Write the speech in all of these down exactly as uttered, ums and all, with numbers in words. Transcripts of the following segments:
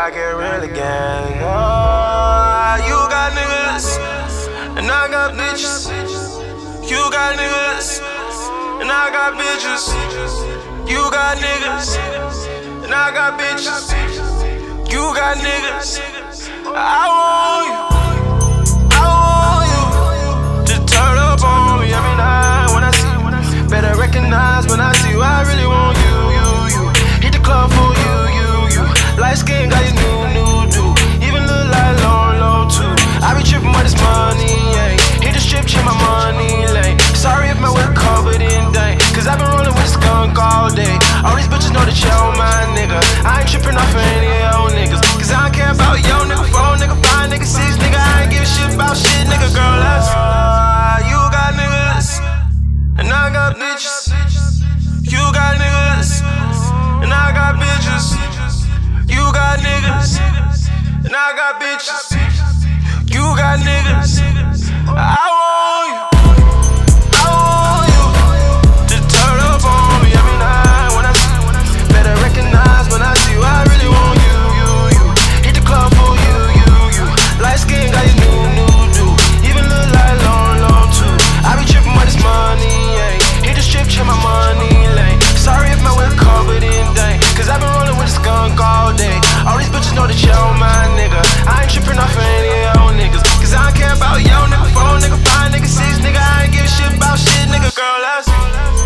I get real again. Oh, you got niggas, and I got bitches. You got niggas, and I got bitches. You got niggas, and I got bitches. You got niggas. I want you. I want you to turn up on me every night when I see you. Better recognize when I see you. I really want you, you, you. Hit the club for you, you, you. Light skin got you new, new, do. Even look like long, low too. I be tripping with this money, yeah. Hit the strip, check my money lane. Sorry if my whip covered in dang, cause I been rolling with a skunk all day. All these bitches know that you're my nigga. I ain't tripping off of any old niggas, cause I don't care about yo nigga, four nigga, five nigga, six nigga. I ain't give a shit about shit, nigga, girl, that's uh, you got niggas, and I got bitches. You got niggas, and I got bitches. You got niggas, and I got bitches. You got niggas. I want you. I want you to turn up on me every night when I see you. Better recognize when I see you. I really want you, you, you. Hit the club for you, you, you. Light skin got you new, new, do. Even look like long, long too. I be tripping with this money, yeah. Hit the strip, check my money lane. Sorry if my whip covered in dang, cause I been rolling with a skunk all day. All these bitches know that you're my nigga. I ain't tripping off of any old niggas, cause I don't care about yo nigga, four nigga, five nigga, six nigga. I ain't give a shit about shit, nigga, girl, that's girl,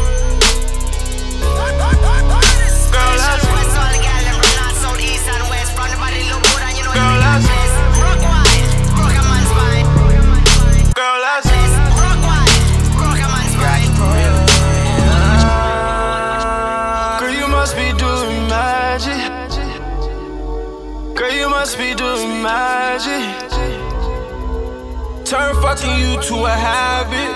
that's girl, that's girl, that's girl, you must be doing magic. Girl, you must be doing magic. Turn fucking you to a habit.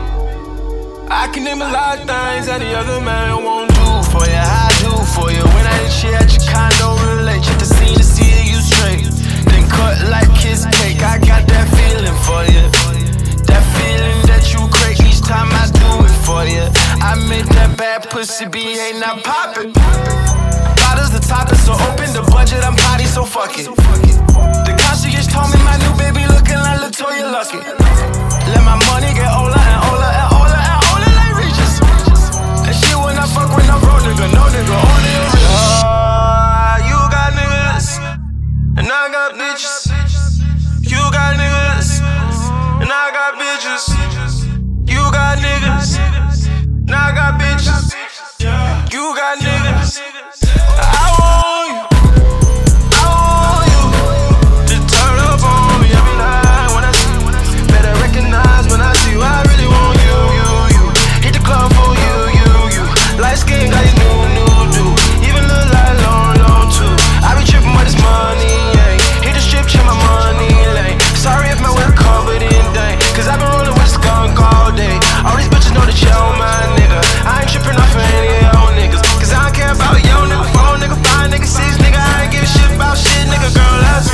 I can name a lot of things that the other man won't do for you. I do for you. When I hit shit at your condo, relate. Check the scene to see you straight. Then cut like kiss cake. I got that feeling for you. That feeling that you crave each time I do it for you. I made that bad pussy be ain't not poppin'. Bottles the topic, so open the budget. I'm potty, so fuck it. The concierge told me my new baby looking like Latoya Lucky. Let my money get older and older and older and older like Regis. And shit when I fuck when I'm broke, nigga, no nigga, only a real. Uh, you got niggas, and I got bitches. You got niggas, and I got bitches. You got niggas, and I got bitches. You got niggas. I want you. I want you to turn up on me every night when I see you. Better recognize when I see you. I really want you, you, you. Hit the club for you, you, you. Light skin got you new, new, do. Even look like long, long too. I be tripping with this money, yeah. Hit the strip, check my money lane. Sorry if my whip covered in dang, cause I been rolling with a skunk all day. All these bitches know that you're my nigga. I ain't tripping off of any old niggas, cause I don't care about yo nigga, four nigga, five nigga, six nigga. I ain't give a shit about shit, nigga, girl, that's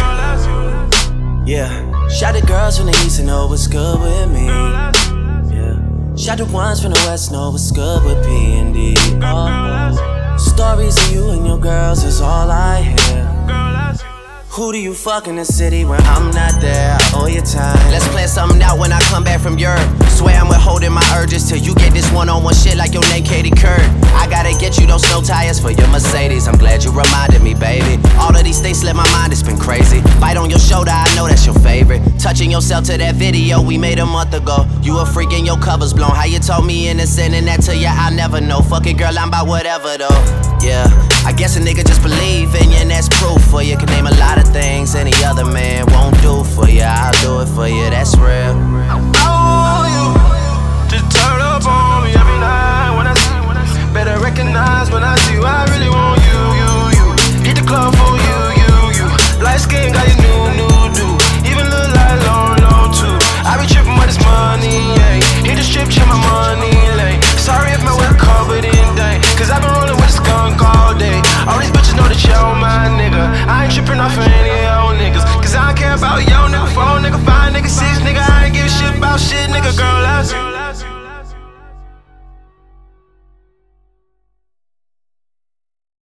yeah. Shout the girls from the east and know what's good with me. Yeah. Shout the ones from the west know what's good with P and D. Oh. Stories of you and your girls is all I hear. Who do you fuck in the city when I'm not there? I owe you time. Let's plan something out when I come back from Europe. Swear I'm withholding my urges till you get this one-on-one shit like your name Katie Couric. I gotta get you those snow tires for your Mercedes. I'm glad you reminded me, baby. All of these things slip my mind, it's been crazy. Bite on your shoulder, I know that's your favorite. Touching yourself to that video we made a month ago. You a freak and your cover's blown. How you told me innocent and that to you, I'll never know. Fuck it, girl, I'm about whatever though. Yeah, I guess a nigga just believe in you and that's proof for you. Can name a lot of things any other man won't do for you. I'll do it for you, that's real. I want you to turn up on me every night when I see you. Better recognize when I see you. I really want you, you, you. Hit the club for you, you, you. Light skin got you new, new, do. Even look like long, long too. I be tripping with this money, yeah. Hit the strip, check my money lane. Sorry if my whip covered in dang, cause I been rolling with a skunk all day. All these bitches know that you're my nigga. I ain't tripping off of any old niggas, cause I don't care about yo nigga, four nigga, five nigga, six nigga. I ain't give a shit about shit, nigga, girl, that's